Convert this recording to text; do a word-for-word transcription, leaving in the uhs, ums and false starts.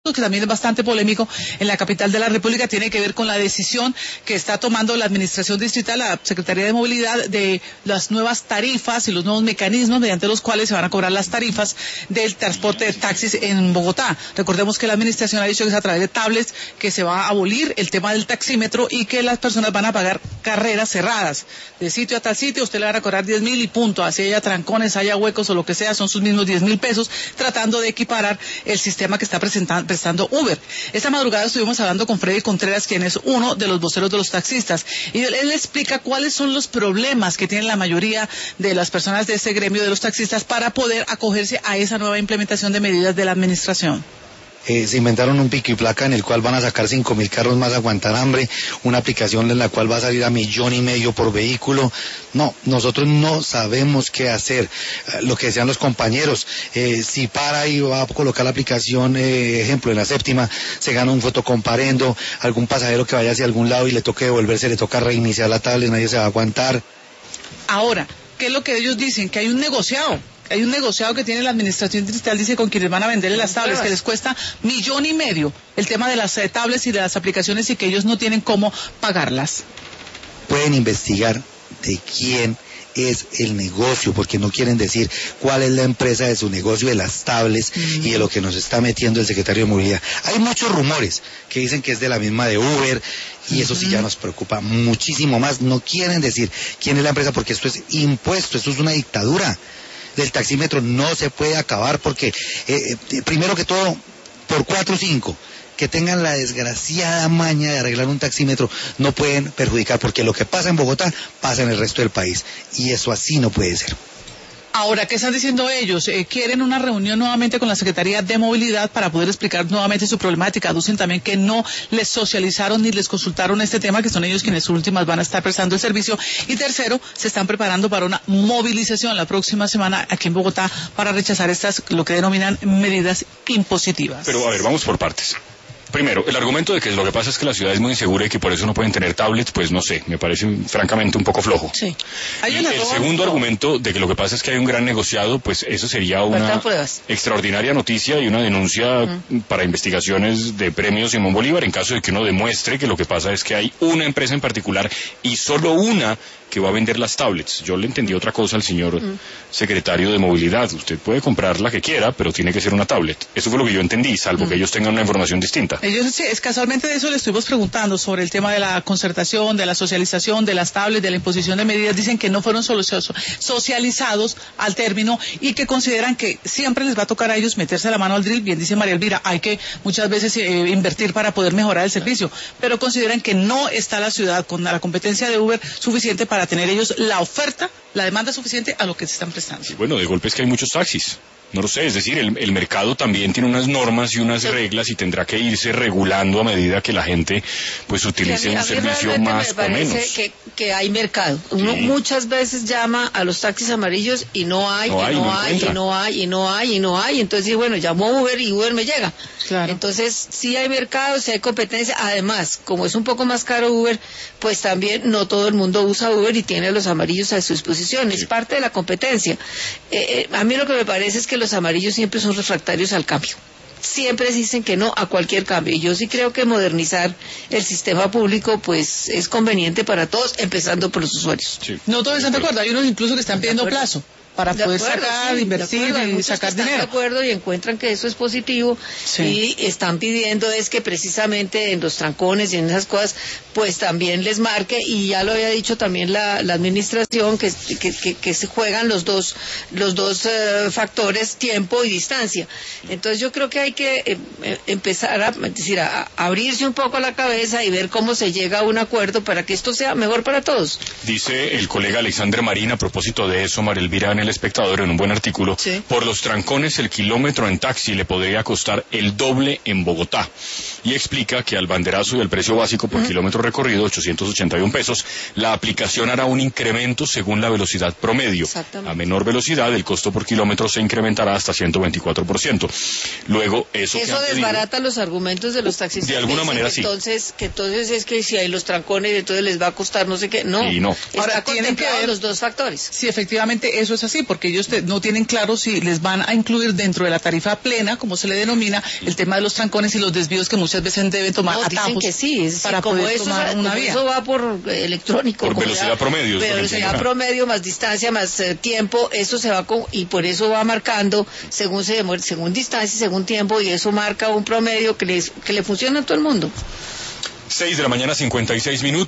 que también es bastante polémico en la capital de la República, tiene que ver con la decisión que está tomando la Administración Distrital, la Secretaría de Movilidad, de las nuevas tarifas y los nuevos mecanismos mediante los cuales se van a cobrar las tarifas del transporte de taxis en Bogotá. Recordemos que la Administración ha dicho que es a través de tablets que se va a abolir el tema del taxímetro y que las personas van a pagar carreras cerradas. De sitio a tal sitio, usted le van a cobrar diez mil y punto. Así haya trancones, haya huecos o lo que sea, son sus mismos diez mil pesos, tratando de equiparar el sistema que está presentando prestando Uber. Esta madrugada estuvimos hablando con Freddy Contreras, quien es uno de los voceros de los taxistas, y él, él explica cuáles son los problemas que tienen la mayoría de las personas de ese gremio de los taxistas para poder acogerse a esa nueva implementación de medidas de la administración. Eh, se inventaron un pico y placa en el cual van a sacar cinco mil carros más a aguantar hambre, una aplicación en la cual va a salir a millón y medio por vehículo. No, nosotros no sabemos qué hacer. Eh, lo que decían los compañeros, eh, si para y va a colocar la aplicación, eh, ejemplo, en la séptima, se gana un fotocomparendo, algún pasajero que vaya hacia algún lado y le toque devolverse, le toca reiniciar la tablet, nadie se va a aguantar. Ahora, ¿qué es lo que ellos dicen? Que hay un negociado. Hay un negociado que tiene la Administración Distrital, dice, con quienes van a venderle las tablets, que les cuesta millón y medio el tema de las eh, tablets y de las aplicaciones y que ellos no tienen cómo pagarlas. Pueden investigar de quién es el negocio, porque no quieren decir cuál es la empresa de su negocio de las tablets mm. y de lo que nos está metiendo el secretario de Movilidad. Hay muchos rumores que dicen que es de la misma de Uber, y eso sí ya nos preocupa muchísimo más. No quieren decir quién es la empresa porque esto es impuesto, esto es una dictadura. Del taxímetro no se puede acabar porque, eh, eh, primero que todo, por cuatro o cinco que tengan la desgraciada maña de arreglar un taxímetro no pueden perjudicar, porque lo que pasa en Bogotá pasa en el resto del país, y eso así no puede ser. Ahora, ¿qué están diciendo ellos? Eh, quieren una reunión nuevamente con la Secretaría de Movilidad para poder explicar nuevamente su problemática. Aducen también que no les socializaron ni les consultaron este tema, que son ellos quienes últimas van a estar prestando el servicio. Y tercero, se están preparando para una movilización la próxima semana aquí en Bogotá para rechazar estas, lo que denominan medidas impositivas. Pero a ver, vamos por partes. Primero, el argumento de que lo que pasa es que la ciudad es muy insegura y que por eso no pueden tener tablets, pues no sé, me parece francamente un poco flojo. Sí. Y el segundo argumento de que lo que pasa es que hay un gran negociado, pues eso sería una extraordinaria noticia y una denuncia uh-huh. para investigaciones de premios Simón Bolívar en caso de que uno demuestre que lo que pasa es que hay una empresa en particular y solo una que va a vender las tablets. Yo le entendí otra cosa al señor uh-huh. secretario de Movilidad. Usted puede comprar la que quiera, pero tiene que ser una tablet. Eso fue lo que yo entendí, salvo uh-huh. que ellos tengan una información distinta. Ellos, sí, es casualmente de eso le estuvimos preguntando, sobre el tema de la concertación, de la socialización, de las tablets, de la imposición de medidas. Dicen que no fueron socializados al término y que consideran que siempre les va a tocar a ellos meterse la mano al drill. Bien dice María Elvira, hay que muchas veces eh, invertir para poder mejorar el servicio, pero consideran que no está la ciudad con la competencia de Uber suficiente para tener ellos la oferta, la demanda suficiente a lo que se están prestando. Sí, bueno, de golpe es que hay muchos taxis. No lo sé, es decir, el, el mercado también tiene unas normas y unas reglas y tendrá que irse regulando a medida que la gente pues utilice un servicio más o menos. Que, que hay mercado. Uno sí. muchas veces llama a los taxis amarillos y no hay, no y, hay, no, no hay y no hay, y no hay, y no hay. Entonces, bueno, llamo a Uber y Uber me llega. Claro. Entonces, sí hay mercado, sí hay competencia. Además, como es un poco más caro Uber, pues también no todo el mundo usa Uber y tiene a los amarillos a su disposición. Sí. Es parte de la competencia. Eh, a mí lo que me parece es que los amarillos siempre son refractarios al cambio. Siempre dicen que no a cualquier cambio. Y yo sí creo que modernizar el sistema público pues es conveniente para todos, empezando por los usuarios. Sí. No todos están de acuerdo. Hay unos incluso que están pidiendo plazo para de poder acuerdo, sacar, sí, invertir y sacar están dinero. De acuerdo y encuentran que eso es positivo sí. y están pidiendo es que precisamente en los trancones y en esas cosas pues también les marque, y ya lo había dicho también la, la administración que, que, que, que se juegan los dos los dos uh, factores, tiempo y distancia. Entonces yo creo que hay que eh, empezar a, es decir, a, a abrirse un poco la cabeza y ver cómo se llega a un acuerdo para que esto sea mejor para todos. Dice el colega Alexander Marín a propósito de eso, María Elvira, en El Espectador, en un buen artículo, sí. por los trancones el kilómetro en taxi le podría costar el doble en Bogotá. y explica que al banderazo y al precio básico por uh-huh. kilómetro recorrido, ochocientos ochenta y un pesos, la aplicación hará un incremento según la velocidad promedio. A menor velocidad, el costo por kilómetro se incrementará hasta ciento veinticuatro por ciento. Luego, eso Eso que desbarata pedido, los argumentos de los taxistas. De alguna manera, sí. Entonces, que entonces es que si hay los trancones, entonces les va a costar no sé qué. No, y no. Está Ahora tienen que ver los dos factores. Sí, efectivamente, eso es así, porque ellos te, no tienen claro si les van a incluir dentro de la tarifa plena, como se le denomina, el tema de los trancones y los desvíos que muchas veces deben tomar no, atajos dicen que sí, es para como poder eso, tomar una como vía. Eso va por eh, electrónico. Por velocidad da, promedio. Velocidad promedio más distancia más eh, tiempo, eso se va con, y por eso va marcando según se demora, según distancia y según tiempo, y eso marca un promedio que, les, que le funciona a todo el mundo. seis de la mañana, cincuenta y seis minutos.